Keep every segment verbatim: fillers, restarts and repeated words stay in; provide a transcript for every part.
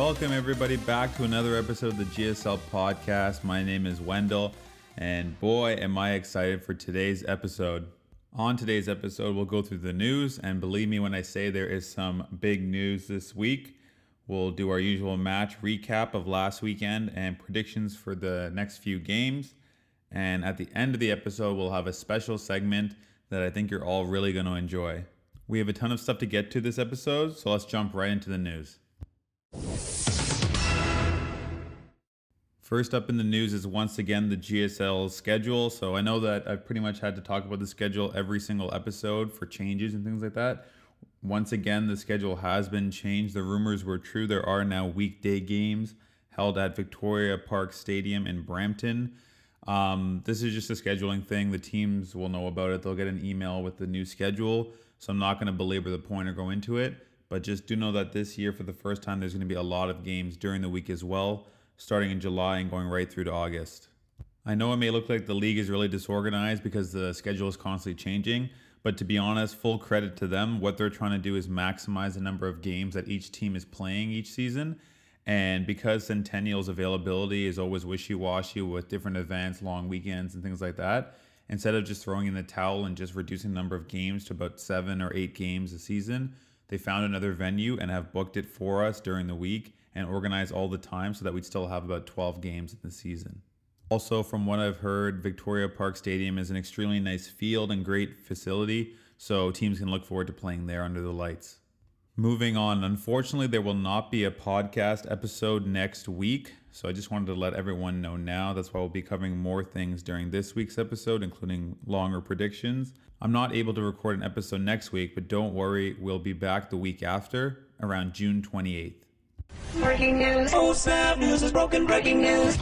Welcome everybody back to another episode of the G S L podcast. My name is Wendell, and boy am I excited for today's episode. On today's episode, we'll go through the news, and believe me when I say there is some big news this week. We'll do our usual match recap of last weekend and predictions for the next few games. And at the end of the episode, we'll have a special segment that I think you're all really going to enjoy. We have a ton of stuff to get to this episode, so let's jump right into the news. First up in the news is once again the G S L schedule. So I know that I've pretty much had to talk about the schedule every single episode for changes and things like that. Once again, the schedule has been changed. The rumors were true. There are now weekday games held at Victoria Park Stadium in Brampton. Um, this is just a scheduling thing. The teams will know about it. They'll get an email with the new schedule. So I'm not going to belabor the point or go into it. But just do know that this year, for the first time, there's going to be a lot of games during the week as well, starting in July and going right through to August. I know it may look like the league is really disorganized because the schedule is constantly changing, but to be honest, full credit to them. What they're trying to do is maximize the number of games that each team is playing each season. And because Centennial's availability is always wishy-washy with different events, long weekends, and things like that, instead of just throwing in the towel and just reducing the number of games to about seven or eight games a season, they found another venue and have booked it for us during the week and organized all the time so that we'd still have about twelve games in the season. Also, from what I've heard, Victoria Park Stadium is an extremely nice field and great facility, so teams can look forward to playing there under the lights. Moving on, unfortunately, there will not be a podcast episode next week, so I just wanted to let everyone know now. That's why we'll be covering more things during this week's episode, including longer predictions. I'm not able to record an episode next week, but don't worry, we'll be back the week after, around June twenty-eighth. Breaking news. Oh, snap, news is broken. Breaking news.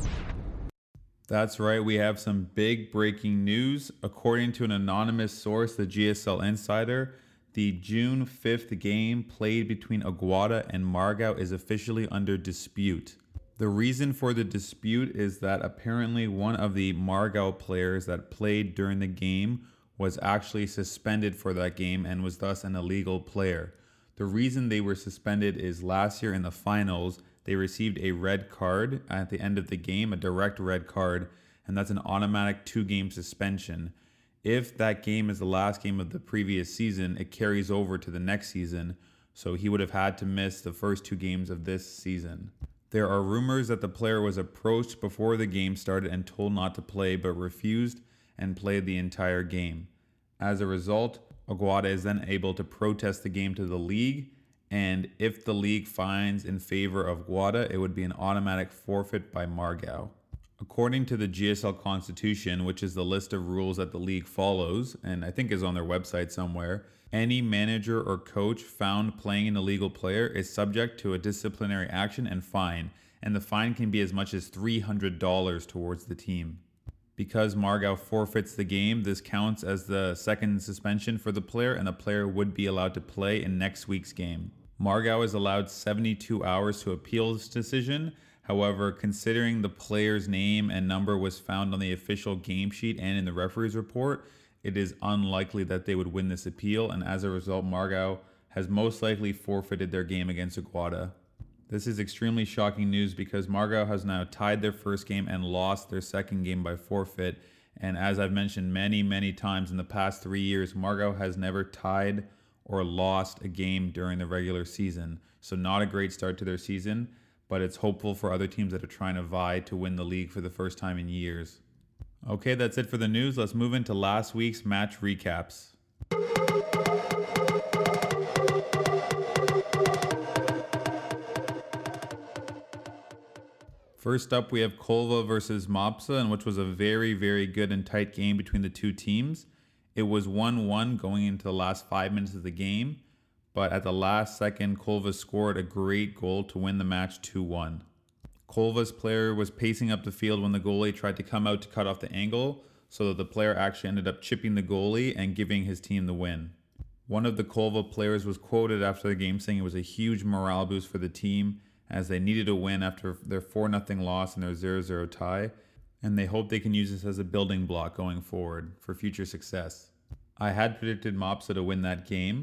That's right, we have some big breaking news. According to an anonymous source, the G S L Insider, the June fifth game played between Aguada and Margao is officially under dispute. The reason for the dispute is that apparently one of the Margao players that played during the game was actually suspended for that game and was thus an illegal player. The reason they were suspended is last year in the finals, they received a red card at the end of the game, a direct red card, and that's an automatic two-game suspension. If that game is the last game of the previous season, it carries over to the next season, so he would have had to miss the first two games of this season. There are rumors that the player was approached before the game started and told not to play, but refused and played the entire game. As a result, Aguada is then able to protest the game to the league, and if the league finds in favor of Aguada, it would be an automatic forfeit by Margao. According to the G S L Constitution, which is the list of rules that the league follows, and I think is on their website somewhere, any manager or coach found playing an illegal player is subject to a disciplinary action and fine, and the fine can be as much as three hundred dollars towards the team. Because Margao forfeits the game, this counts as the second suspension for the player, and the player would be allowed to play in next week's game. Margao is allowed seventy-two hours to appeal this decision. However, considering the player's name and number was found on the official game sheet and in the referee's report, it is unlikely that they would win this appeal, and as a result, Margao has most likely forfeited their game against Aguada. This is extremely shocking news because Margao has now tied their first game and lost their second game by forfeit. And as I've mentioned many, many times in the past three years, Margao has never tied or lost a game during the regular season. So not a great start to their season, but it's hopeful for other teams that are trying to vie to win the league for the first time in years. Okay, that's it for the news. Let's move into last week's match recaps. First up, we have Kolva versus Mopsa, in which was a very, very good and tight game between the two teams. It was one one going into the last five minutes of the game, but at the last second, Kolva scored a great goal to win the match two one. Kolva's player was pacing up the field when the goalie tried to come out to cut off the angle, so that the player actually ended up chipping the goalie and giving his team the win. One of the Kolva players was quoted after the game saying it was a huge morale boost for the team, as they needed a win after their four nothing loss and their zero zero tie, and they hope they can use this as a building block going forward for future success. I had predicted Mopsa to win that game,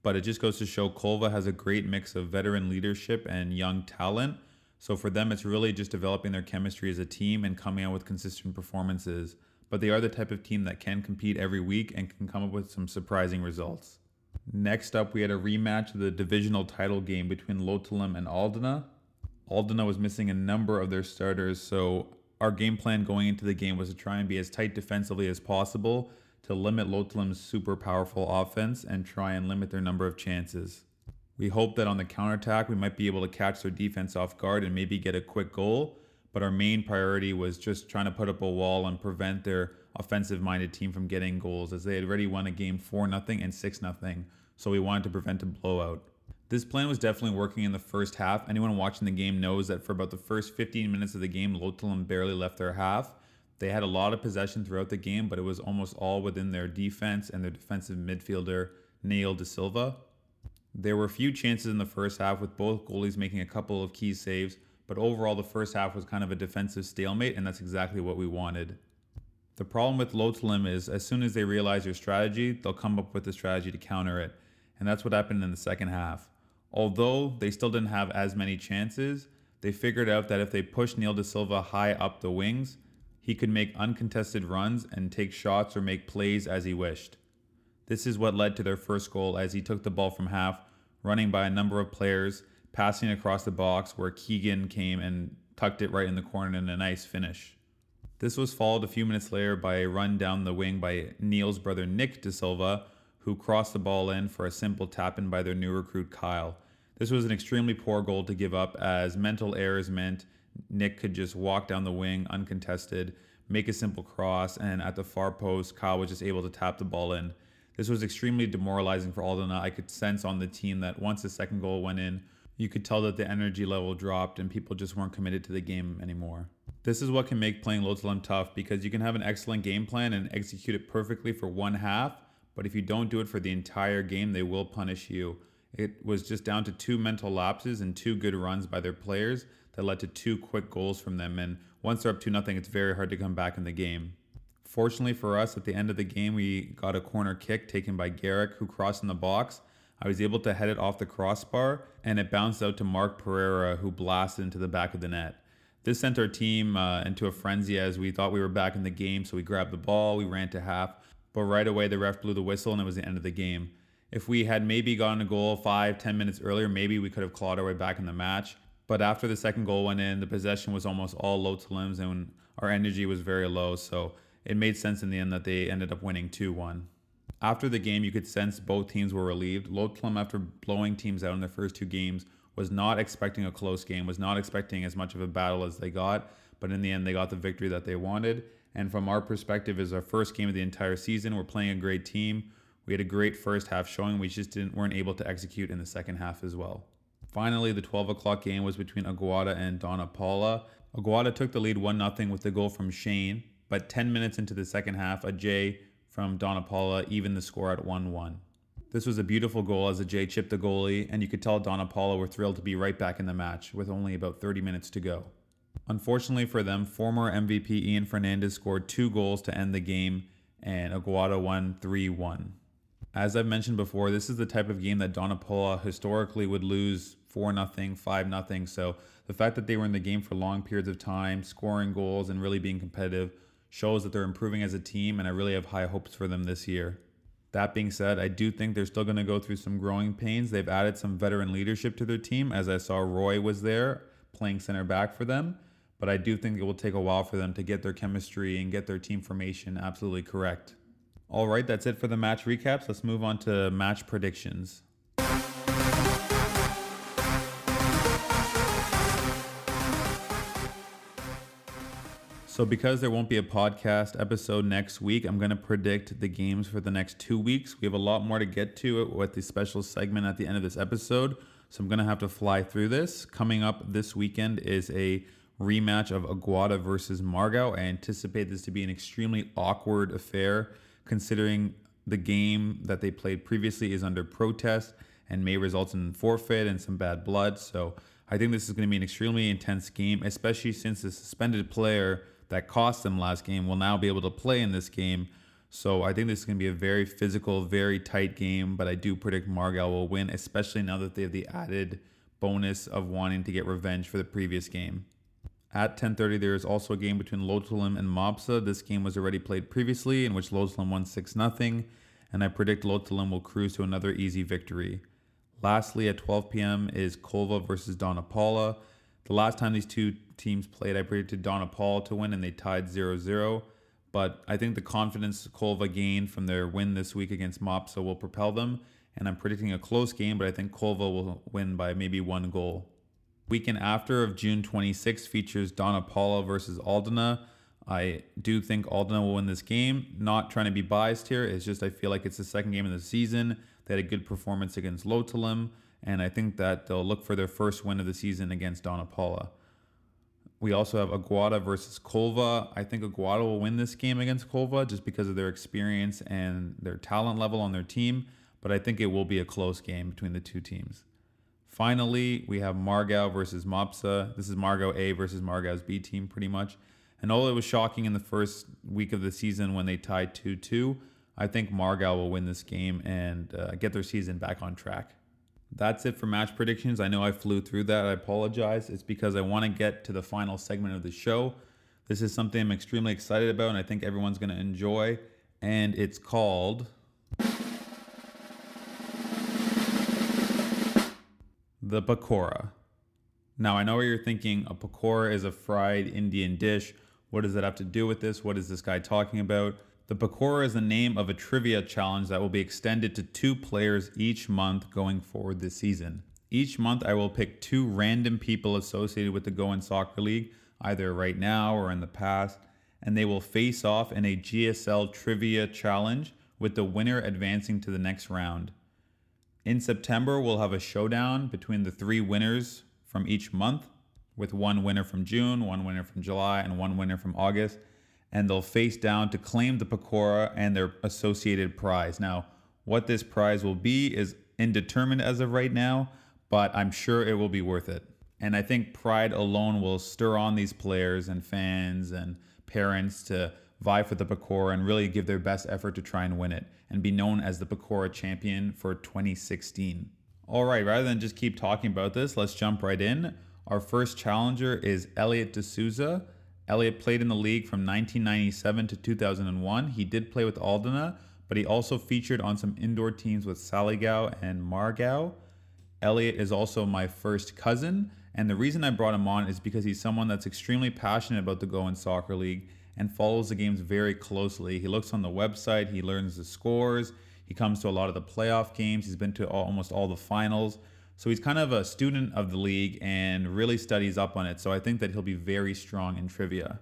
but it just goes to show Kolva has a great mix of veteran leadership and young talent. So for them, it's really just developing their chemistry as a team and coming out with consistent performances. But they are the type of team that can compete every week and can come up with some surprising results. Next up, we had a rematch of the divisional title game between Lotelem and Aldana. Aldana was missing a number of their starters, so our game plan going into the game was to try and be as tight defensively as possible to limit Lotelem's super powerful offense and try and limit their number of chances. We hoped that on the counterattack we might be able to catch their defense off guard and maybe get a quick goal, but our main priority was just trying to put up a wall and prevent their offensive-minded team from getting goals, as they had already won a game four nothing and six nothing, so we wanted to prevent a blowout. This plan was definitely working in the first half. Anyone watching the game knows that for about the first fifteen minutes of the game, Lotelem barely left their half. They had a lot of possession throughout the game, but it was almost all within their defense and their defensive midfielder, Neil De Silva. There were a few chances in the first half with both goalies making a couple of key saves, but overall the first half was kind of a defensive stalemate, and that's exactly what we wanted. The problem with Lotelem is as soon as they realize your strategy, they'll come up with a strategy to counter it, and that's what happened in the second half. Although they still didn't have as many chances, they figured out that if they pushed Neil De Silva high up the wings, he could make uncontested runs and take shots or make plays as he wished. This is what led to their first goal, as he took the ball from half, running by a number of players, passing across the box where Keegan came and tucked it right in the corner in a nice finish. This was followed a few minutes later by a run down the wing by Neil's brother Nick De Silva, who crossed the ball in for a simple tap-in by their new recruit Kyle. This was an extremely poor goal to give up, as mental errors meant Nick could just walk down the wing uncontested, make a simple cross, and at the far post, Kyle was just able to tap the ball in. This was extremely demoralizing for Aldana. I could sense on the team that once the second goal went in, you could tell that the energy level dropped and people just weren't committed to the game anymore. This is what can make playing Lotelem tough, because you can have an excellent game plan and execute it perfectly for one half, but if you don't do it for the entire game, they will punish you. It was just down to two mental lapses and two good runs by their players that led to two quick goals from them, and once they're up two nothing, it's very hard to come back in the game. Fortunately for us, at the end of the game, we got a corner kick taken by Garrick, who crossed in the box. I was able to head it off the crossbar, and it bounced out to Mark Pereira, who blasted into the back of the net. This sent our team uh, into a frenzy, as we thought we were back in the game, so we grabbed the ball, we ran to half, but right away the ref blew the whistle and it was the end of the game. If we had maybe gotten a goal five, ten minutes earlier, maybe we could have clawed our way back in the match. But after the second goal went in, the possession was almost all Lotelem's and our energy was very low, so it made sense in the end that they ended up winning two one. After the game, you could sense both teams were relieved. Lotelem, after blowing teams out in their first two games, was not expecting a close game, was not expecting as much of a battle as they got, but in the end they got the victory that they wanted. And from our perspective, it's our first game of the entire season. We're playing a great team. We had a great first half showing. We just didn't weren't able to execute in the second half as well. Finally, the twelve o'clock game was between Aguada and Donna Paula. Aguada took the lead one nothing with the goal from Shane, but ten minutes into the second half, a J from Donna Paula evened the score at one one. This was a beautiful goal as a J chipped the goalie, and you could tell Donna Paula were thrilled to be right back in the match with only about thirty minutes to go. Unfortunately for them, former M V P Ian Fernandez scored two goals to end the game, and Aguada won three one. As I've mentioned before, this is the type of game that Donna Paula historically would lose four nothing, five nothing, so the fact that they were in the game for long periods of time, scoring goals and really being competitive, shows that they're improving as a team, and I really have high hopes for them this year. That being said, I do think they're still going to go through some growing pains. They've added some veteran leadership to their team, as I saw Roy was there playing center back for them, but I do think it will take a while for them to get their chemistry and get their team formation absolutely correct. All right, that's it for the match recaps. Let's move on to match predictions. So because there won't be a podcast episode next week, I'm going to predict the games for the next two weeks. We have a lot more to get to with the special segment at the end of this episode, so I'm going to have to fly through this. Coming up this weekend is a rematch of Aguada versus Margao. I anticipate this to be an extremely awkward affair, considering the game that they played previously is under protest and may result in forfeit and some bad blood. So I think this is going to be an extremely intense game, especially since the suspended player that cost them last game will now be able to play in this game. So I think this is going to be a very physical, very tight game, but I do predict Margao will win, especially now that they have the added bonus of wanting to get revenge for the previous game. At ten thirty, there is also a game between Lotolim and Mopsa. This game was already played previously, in which Lotolim won six nothing, and I predict Lotolim will cruise to another easy victory. Lastly, at twelve p.m. is Kolva versus Donna Paula. The last time these two teams played, I predicted Donna Paula to win, and they tied zero zero. But I think the confidence Kolva gained from their win this week against Mopsa will propel them, and I'm predicting a close game, but I think Kolva will win by maybe one goal. Weekend after of June twenty-sixth features Donna Paula versus Aldana. I do think Aldana will win this game. Not trying to be biased here. It's just I feel like it's the second game of the season. They had a good performance against Lotolim, and I think that they'll look for their first win of the season against Donna Paula. We also have Aguada versus Kolva. I think Aguada will win this game against Kolva just because of their experience and their talent level on their team, but I think it will be a close game between the two teams. Finally, we have Margao versus Mopsa. This is Margao A versus Margao's B team pretty much. And although it was shocking in the first week of the season when they tied two two, I think Margao will win this game and uh, get their season back on track. That's it for match predictions. I know I flew through that. I apologize. It's because I want to get to the final segment of the show. This is something I'm extremely excited about and I think everyone's going to enjoy. And it's called the pakora. Now, I know what you're thinking. A pakora is a fried Indian dish. What does that have to do with this? What is this guy talking about? The pakora is the name of a trivia challenge that will be extended to two players each month going forward this season. Each month, I will pick two random people associated with the Goan Soccer League, either right now or in the past, and they will face off in a G S L trivia challenge with the winner advancing to the next round. In September, we'll have a showdown between the three winners from each month, with one winner from June, one winner from July, and one winner from August. And they'll face down to claim the pakora and their associated prize. Now, what this prize will be is indeterminate as of right now, but I'm sure it will be worth it. And I think pride alone will stir on these players and fans and parents to vie for the pakora and really give their best effort to try and win it and be known as the pakora champion for twenty sixteen. All right, rather than just keep talking about this, let's jump right in. Our first challenger is Elliot D'Souza. Elliot played in the league from nineteen ninety-seven to two thousand one. He did play with Aldana, but he also featured on some indoor teams with Saligao and Margao. Elliot is also my first cousin, and the reason I brought him on is because he's someone that's extremely passionate about the Goan Soccer League and follows the games very closely. He looks on the website, he learns the scores, he comes to a lot of the playoff games, he's been to almost all the finals. So he's kind of a student of the league and really studies up on it. So I think that he'll be very strong in trivia.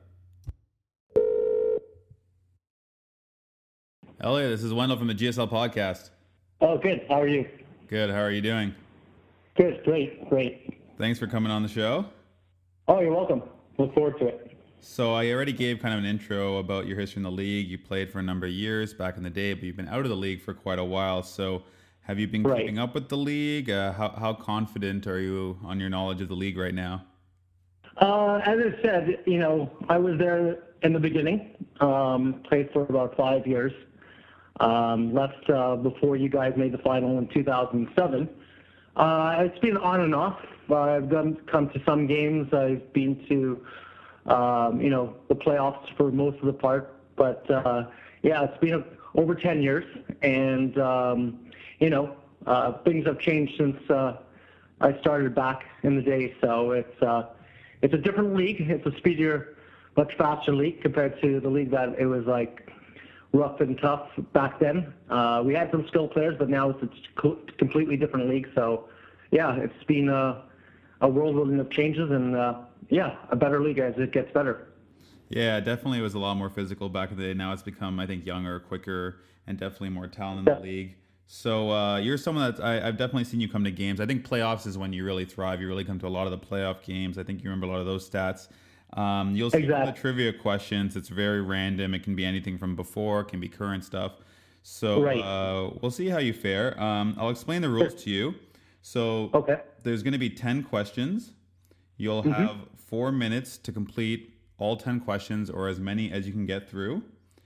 Elliot, this is Wendell from the G S L podcast. Oh, good. How are you? Good. How are you doing? Good. Great. Great. Thanks for coming on the show. Oh, you're welcome. Look forward to it. So I already gave kind of an intro about your history in the league. You played for a number of years back in the day, but you've been out of the league for quite a while. So have you been right. keeping up with the league? Uh, how, how confident are you on your knowledge of the league right now? Uh, as I said, you know, I was there in the beginning, um, played for about five years, um, left uh, before you guys made the final in two thousand seven. Uh, it's been on and off. Uh, I've done, come to some games. I've been to, um, you know, the playoffs for most of the part. But, uh, yeah, it's been over ten years. And, um, you know, uh, things have changed since uh, I started back in the day. So it's uh, it's a different league. It's a speedier, much faster league compared to the league that it was like rough and tough back then. Uh, we had some skilled players, but now it's a completely different league. So, yeah, it's been a, a whirlwind of changes and, uh, yeah, a better league as it gets better. Yeah, definitely it was a lot more physical back in the day. Now it's become, I think, younger, quicker, and definitely more talent in the yeah. league. So uh, you're someone that I, I've definitely seen you come to games. I think playoffs is when you really thrive. You really come to a lot of the playoff games. I think you remember a lot of those stats. Um, you'll see exactly. the trivia questions. It's very random. It can be anything from before, it can be current stuff. So right. uh, we'll see how you fare. Um, I'll explain the rules to you. So okay. there's going to be ten questions. You'll mm-hmm. have four minutes to complete all ten questions or as many as you can get through.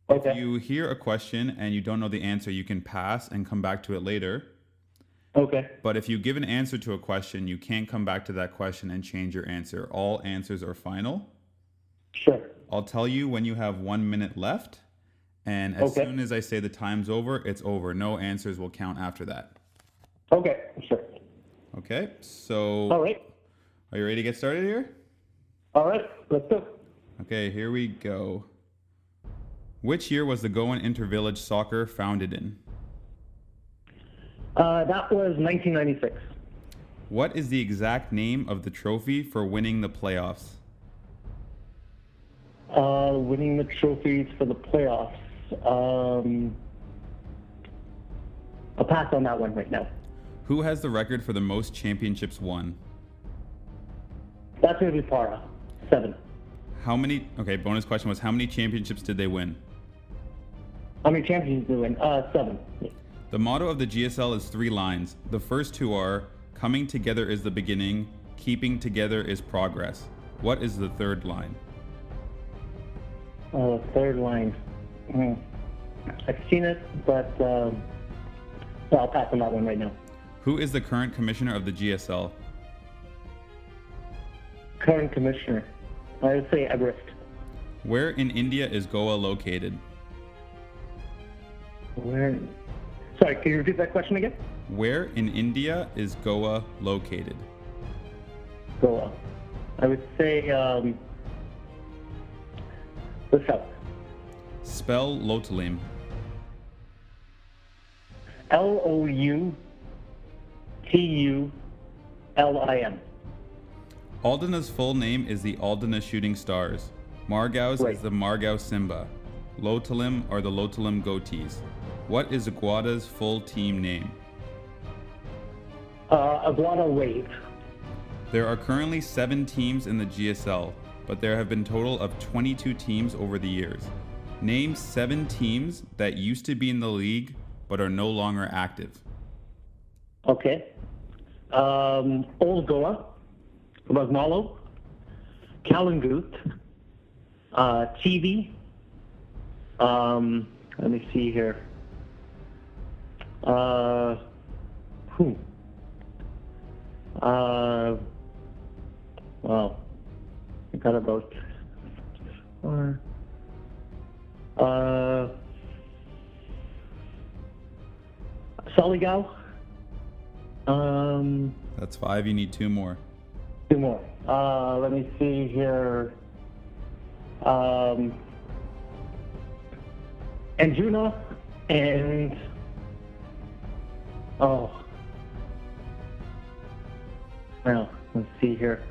Okay. If you hear a question and you don't know the answer, you can pass and come back to it later. Okay. But if you give an answer to a question, you can't come back to that question and change your answer. All answers are final. Sure. I'll tell you when you have one minute left. And as Okay. soon as I say the time's over, it's over. No answers will count after that. Okay. Sure. Okay, so All right. are you ready to get started here? All right. Let's go. Okay, here we go. Which year was the Goan Intervillage Soccer founded in? Uh, that was nineteen ninety-six. What is the exact name of the trophy for winning the playoffs? Uh, winning the trophies for the playoffs. Um, I'll pass on that one right now. Who has the record for the most championships won? That's going to be Para. Seven. How many? Okay, bonus question was how many championships did they win? How many champions do we win? Uh, seven. The motto of the G S L is three lines. The first two are coming together is the beginning, keeping together is progress. What is the third line? Uh, third line. Hmm. I've seen it, but um, well, I'll pass on that one right now. Who is the current commissioner of the G S L? Current commissioner. I would say Everest. Where in India is Goa located? Where? Sorry, can you repeat that question again? Where in India is Goa located? Goa. I would say um, the south. Spell Lotulim. L O U T U L I M. Aldena's full name is the Aldena Shooting Stars. Margau's Right. is the Margau Simba. Lotulim are the Lotulim Goatees. What is Aguada's full team name? Uh, Aguada Wave. There are currently seven teams in the G S L, but there have been a total of twenty-two teams over the years. Name seven teams that used to be in the league but are no longer active. Okay. Um, Old Goa. Ragnalo. Kalangut. Uh, T V. Um, let me see here. Uh, who? Uh, well, I got about four. Uh, Soligo. Um, That's five. You need two more. two more. Uh, let me see here. Um, and Juna and oh, well, let's see here.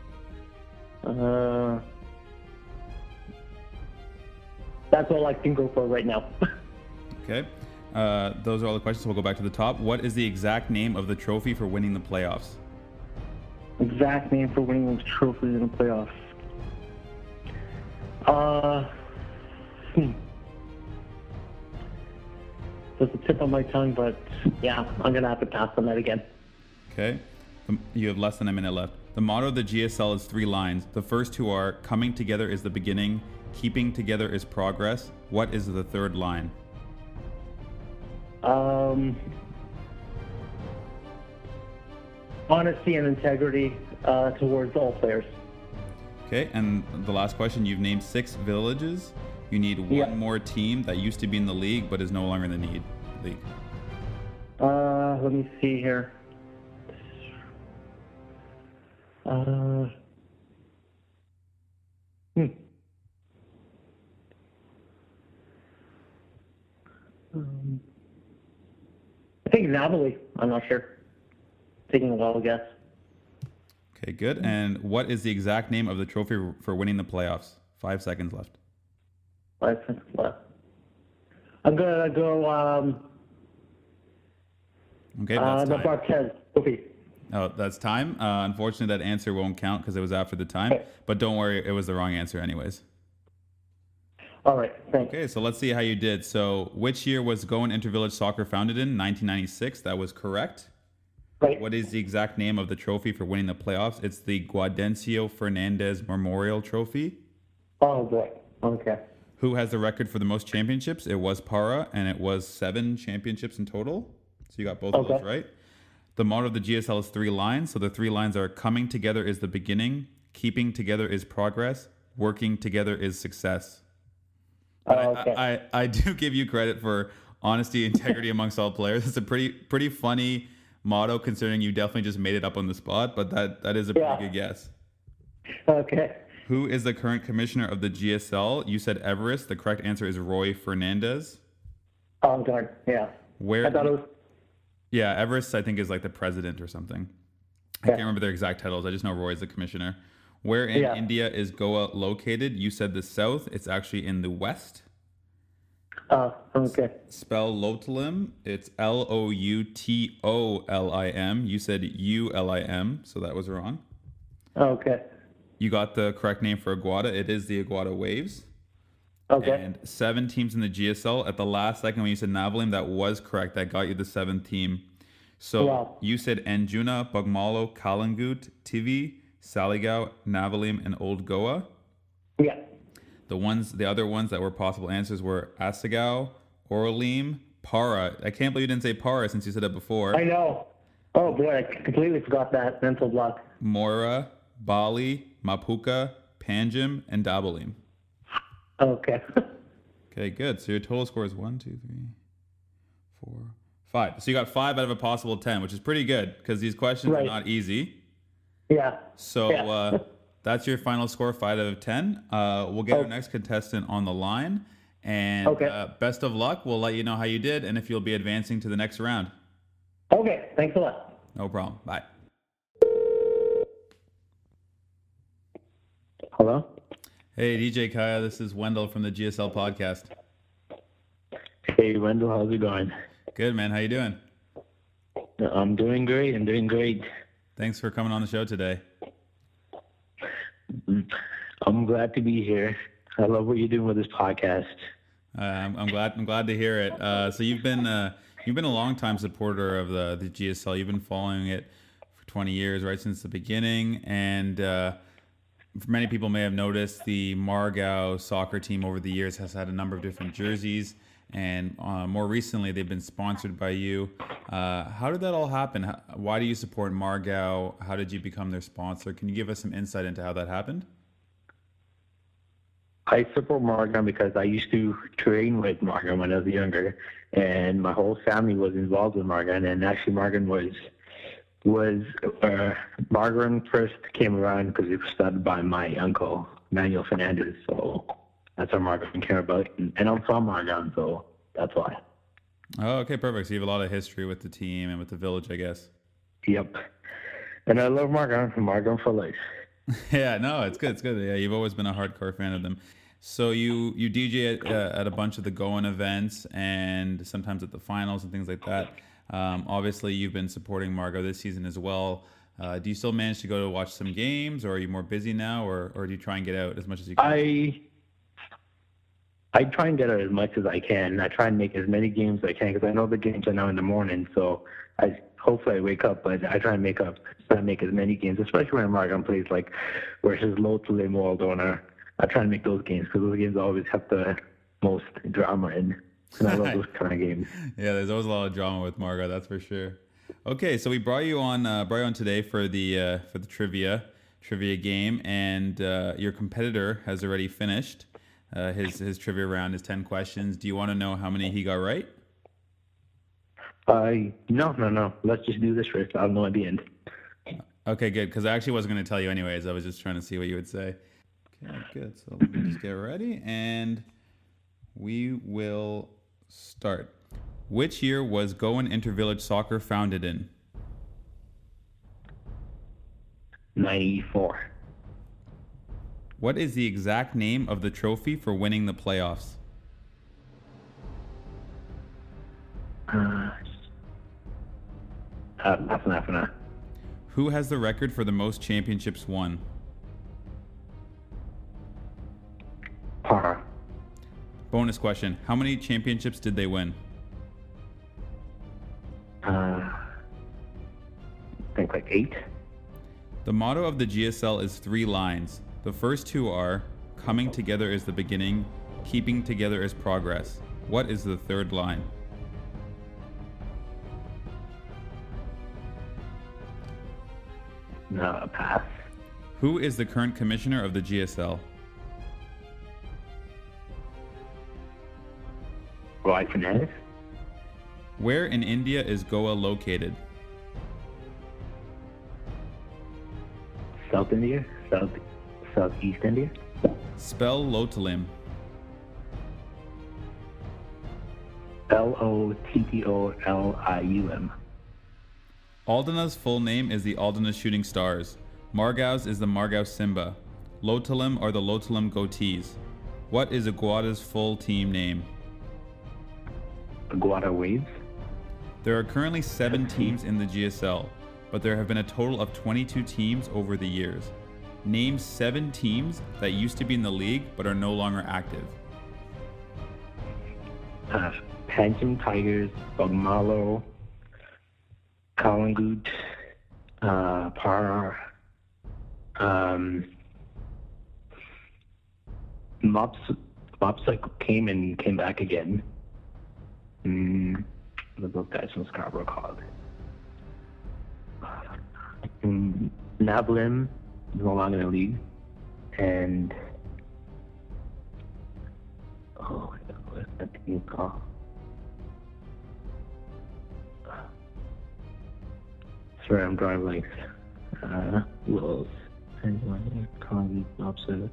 Uh, that's all I can go for right now. Okay. Uh, those are all the questions. So we'll go back to the top. What is the exact name of the trophy for winning the playoffs? Exact name for winning those trophies in the playoffs. Uh, hmm. That's the tip of my tongue, but yeah, I'm gonna have to pass on that again. Okay. The- You have less than a minute left. The motto of the G S L is three lines. The first two are coming together is the beginning, keeping together is progress. What is the third line? Um, honesty and integrity uh, towards all players. Okay, and the last question, you've named six villages. You need one Yeah. more team that used to be in the league but is no longer in the need league. Uh, let me see here. Uh, hmm. Um, I think Napoli. I'm not sure. Taking a wild guess. Okay, good. And what is the exact name of the trophy for winning the playoffs? Five seconds left. Five seconds left. I'm gonna go. Um, Okay, uh, that's the time. Barquez. Okay. Oh, that's time. Uh, unfortunately, that answer won't count because it was after the time. Okay. But don't worry, it was the wrong answer anyways. All right. Thanks. Okay, so let's see how you did. So, which year was Goan Intervillage Soccer founded in? nineteen ninety-six. That was correct. Right. What is the exact name of the trophy for winning the playoffs? It's the Guadencio Fernandez Memorial Trophy. Oh boy. Okay. Who has the record for the most championships? It was Para, and it was seven championships in total. So you got both Okay. of those right. The motto of the G S L is three lines. So the three lines are: coming together is the beginning, keeping together is progress, working together is success. Oh, I, okay. I, I, I do give you credit for honesty, integrity amongst all players. It's a pretty pretty funny motto, considering you definitely just made it up on the spot, but that, that is a pretty Yeah. good guess. Okay. Who is the current commissioner of the G S L? You said Everest. The correct answer is Roy Fernandez. Oh, darn. Yeah. Where? I thought it was. Yeah, Everest, I think, is like the president or something. I Yeah. can't remember their exact titles. I just know Roy is the commissioner. Where in Yeah. India is Goa located? You said the south. It's actually in the west. Oh, okay. Spell Lotulim. It's L O U T O L I M. You said U L I M, so that was wrong. Okay. You got the correct name for Aguada. It is the Aguada Waves. Okay. And seven teams in the G S L. At the last second when you said Navalim, that was correct. That got you the seventh team. So Wow. you said Anjuna, Bugmalo, Kalangut, Tivi, Saligao, Navalim, and Old Goa. Yeah. The ones, the other ones that were possible answers were Asagao, Oralim, Para. I can't believe you didn't say Para since you said it before. I know. Oh boy, I completely forgot that mental block. Mora, Bali, Mapuka, Panjim, and Dabalim. Okay. Okay, good. So your total score is one, two, three, four, five. So you got five out of a possible ten, which is pretty good because these questions Right. are not easy. Yeah. So Yeah. uh, that's your final score, five out of ten. Uh, we'll get Oh. our next contestant on the line. And Okay. uh, best of luck. We'll let you know how you did and if you'll be advancing to the next round. Okay. Thanks a lot. No problem. Bye. Hello. Hey, D J Kaya. This is Wendell from the G S L podcast. Hey, Wendell, how's it going? Good, man. How you doing? I'm doing great. I'm doing great. Thanks for coming on the show today. I'm glad to be here. I love what you're doing with this podcast. Uh, I'm, I'm glad. I'm glad to hear it. Uh, so you've been uh, you've been a longtime supporter of the the G S L. You've been following it for twenty years, right since the beginning. And uh, many people may have noticed the Margao soccer team over the years has had a number of different jerseys. And uh, more recently, they've been sponsored by you. Uh, how did that all happen? How, why do you support Margao? How did you become their sponsor? Can you give us some insight into how that happened? I support Margon because I used to train with Margon when I was younger, and my whole family was involved with Margon. And actually, Margon was was uh, Margon first came around because it was started by my uncle Manuel Fernandez. So that's how Margon came about, and, and I'm from Margon, so that's why. Oh, okay, perfect. So you have a lot of history with the team and with the village, I guess. Yep. And I love Margon. Margon for life. Yeah, no, it's good. It's good. Yeah, you've always been a hardcore fan of them. So you you D J at, uh, at a bunch of the Goan events and sometimes at the finals and things like that. Um, obviously, you've been supporting Margao this season as well. Uh, do you still manage to go to watch some games, or are you more busy now, or or do you try and get out as much as you can? I I try and get out as much as I can. I try and make as many games as I can because I know the games are now in the morning. So I hopefully I wake up, but I try and make up, try and make as many games, especially when Margon plays like versus Lotulim or Aldona. I try and make those games because those games always have the most drama in. And I love those kind of games. Yeah, there's always a lot of drama with Margao, that's for sure. Okay, so we brought you on uh, brought you on today for the uh, for the trivia trivia game, and uh, your competitor has already finished uh, his his trivia round, his ten questions. Do you want to know how many he got right? Uh, no, no, no. Let's just do this first. I'll know at the end. Okay, good, because I actually wasn't going to tell you anyways. I was just trying to see what you would say. Okay, good. So let me just get ready, and we will start. Which year was Goan Intervillage Soccer founded in? ninety-four. What is the exact name of the trophy for winning the playoffs? Uh, uh, that's enough enough. Who has the record for the most championships won? Para. Bonus question. How many championships did they win? Uh, I think like eight. The motto of the G S L is three lines. The first two are, coming together is the beginning, keeping together is progress. What is the third line? No, pass. Who is the current commissioner of the G S L? Roy Fernandez. Where in India is Goa located? South India. South Southeast India. Spell Lotolim. L O T T O L I U M. Aldana's full name is the Aldana Shooting Stars. Margau's is the Margao Simba. Lotolim are the Lotolim Goatees. What is Aguada's full team name? Aguada Waves. There are currently seven teams in the G S L, but there have been a total of twenty-two teams over the years. Name seven teams that used to be in the league but are no longer active. Uh, Panjim Tigers, Bogmalo, Kalangut, uh, Par, um, Mops, Mopsicle came and came back again. Mm, what those guys from Scarborough called? Mm, Nablim is no longer in the league. And, oh my God, what's that team called? Sorry, I'm drawing blanks. Uh, Wills. Conley, Mopsa.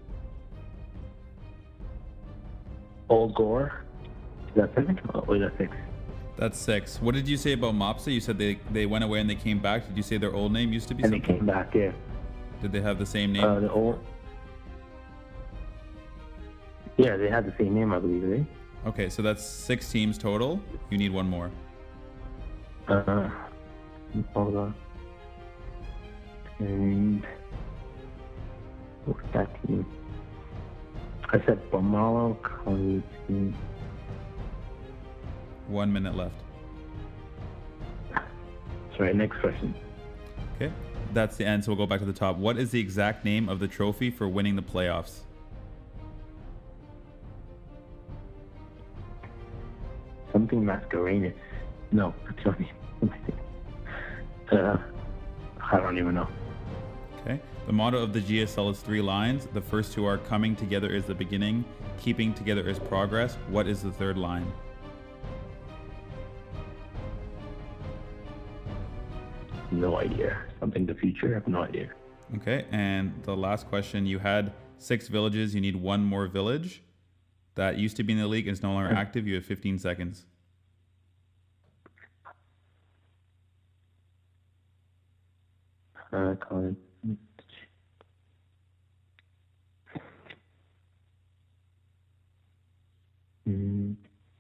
Old Gore. Is that seven? Oh, wait, that's six. That's six. What did you say about Mopsa? You said they, they went away and they came back. Did you say their old name used to be And something? they came back, yeah. Did they have the same name? Uh, the old. Yeah, they had the same name, I believe, right? Okay, so that's six teams total. You need one more. Uh, hold on. And what's that team? I said Bomalo, College. One minute left. Sorry, next question. Okay, that's the end. So we'll go back to the top. What is the exact name of the trophy for winning the playoffs? Something Mascarenas. No, that's not me. Uh, I don't even know. Okay. The motto of the G S L is three lines. The first two are coming together is the beginning, keeping together is progress. What is the third line? No idea. Something the future? I have no idea. Okay. And the last question, you had six villages. You need one more village that used to be in the league and is no longer active. You have fifteen seconds. Uh, Colin. Mm.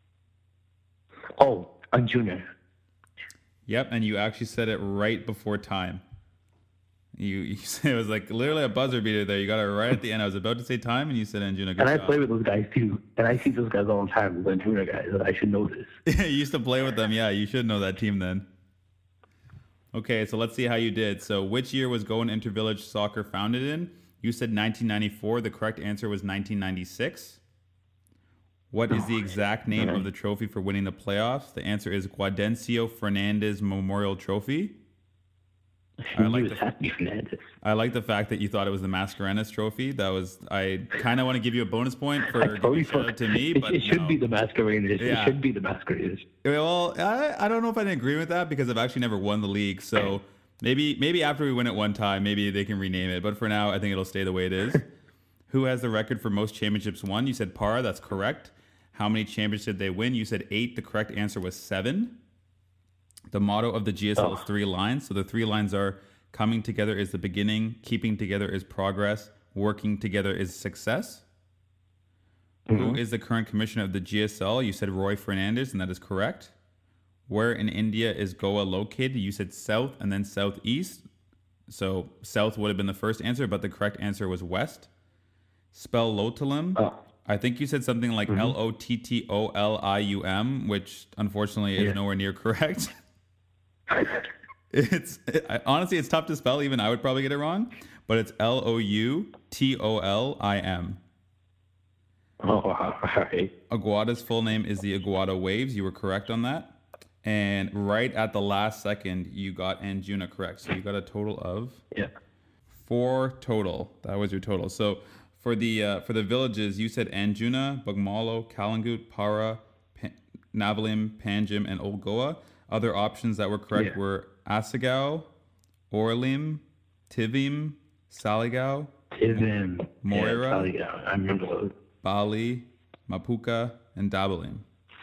Oh, Anjuna. Yep. And you actually said it right before time. You, you said it was like literally a buzzer beater there. You got it right at the end. I was about to say time and you said Anjuna. Good And I job. play with those guys too. And I see those guys all the time, the Anjuna guys. I should know this. You used to play with them. Yeah, you should know that team then. Okay, so let's see how you did. So which year was Goan Intervillage Soccer founded in? You said nineteen ninety-four. The correct answer was nineteen ninety-six. What is the exact name of the trophy for winning the playoffs? The answer is Guadencio Fernandez Memorial Trophy. I like the Happy Fernandez. I like the fact that you thought it was the Mascarenas Trophy. That was I kind of want to give you a bonus point for I giving totally a shout out to me, it, but it should no. be the Masqueraders. Yeah. It should be the Masqueraders. Well, I, I don't know if I didn't agree with that because I've actually never won the league. So maybe maybe after we win it one time, maybe they can rename it. But for now, I think it'll stay the way it is. Who has the record for most championships won? You said Para. That's correct. How many championships did they win? You said eight. The correct answer was seven. The motto of the G S L Oh. is three lines. So the three lines are coming together is the beginning, keeping together is progress, working together is success. Mm-hmm. Who is the current commissioner of the G S L? You said Roy Fernandez, and that is correct. Where in India is Goa located? You said south and then southeast. So south would have been the first answer, but the correct answer was west. Spell Lotolim. Oh. I think you said something like Mhm. L O T T O L I U M, which unfortunately is Yeah. nowhere near correct. It's it, I, honestly, it's tough to spell. Even I would probably get it wrong, but it's L O U T O L I M. Oh, wow. All right. Aguada's full name is the Aguada Waves. You were correct on that. And right at the last second, you got Anjuna correct. So you got a total of Yeah. four total. That was your total. So for the uh, for the villages, you said Anjuna, Bugmalo, Kalangut, Para, Pan- Navalim, Panjim, and Old Goa. Other options that were correct Yeah. were Asagao, Orlim, Tivim, Saligao, Tivim. Moira. Yeah, I remember those. Bali, Mapuka, and Dabalim.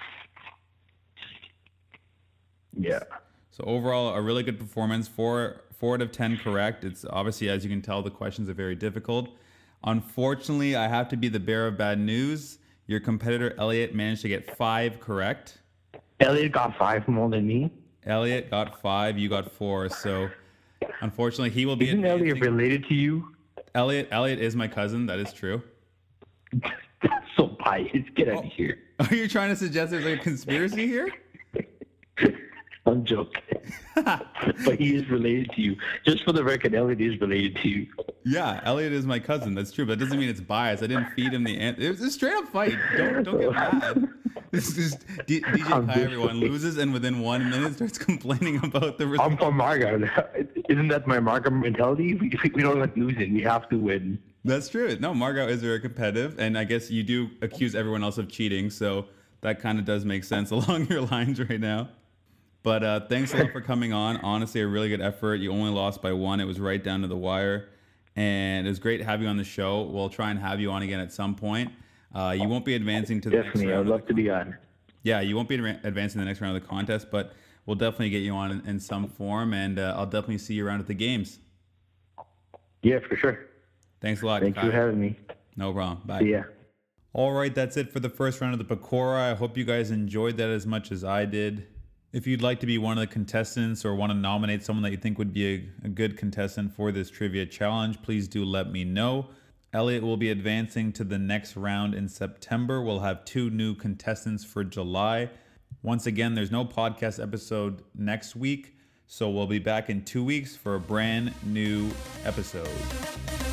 Yeah. So overall, a really good performance. Four, four out of ten correct. It's obviously, as you can tell, the questions are very difficult. Unfortunately, I have to be the bearer of bad news. Your competitor Elliot managed to get five correct. Elliot got five more than me. Elliot got five. You got four. So unfortunately, he will be. Isn't Elliot advancing- related to you? Elliot? Elliot is my cousin. That is true. That's so biased. Get out of here. Are you trying to suggest there's like a conspiracy here? I'm joking. But he is related to you. Just for the record, Elliot is related to you. Yeah, Elliot is my cousin. That's true, but that doesn't mean it's biased. I didn't feed him the answer. It was a straight up fight. Don't don't get mad. This is D- DJ I'm Kai. just Everyone kidding. loses, and within one minute starts complaining about the I'm result. from Marga. Isn't that my Marga mentality? We, we don't like losing. We have to win. That's true. No, Margot is very competitive, and I guess you do accuse everyone else of cheating, so that kind of does make sense along your lines right now. But uh, thanks a lot for coming on. Honestly, a really good effort. You only lost by one. It was right down to the wire. And it was great having you on the show. We'll try and have you on again at some point. Uh, you won't be advancing to the Definitely. next I'd round. love of to the be on. yeah, you won't be adva- advancing to the next round of the contest, but we'll definitely get you on in, in some form, and uh, I'll definitely see you around at the games. Yeah, for sure. Thanks a lot. Thank Kai. you for having me. No problem. Bye. See ya. All right, that's it for the first round of the Pecora. I hope you guys enjoyed that as much as I did. If you'd like to be one of the contestants or want to nominate someone that you think would be a, a good contestant for this trivia challenge, please do let me know. Elliot will be advancing to the next round in September. We'll have two new contestants for July. Once again, there's no podcast episode next week, so we'll be back in two weeks for a brand new episode.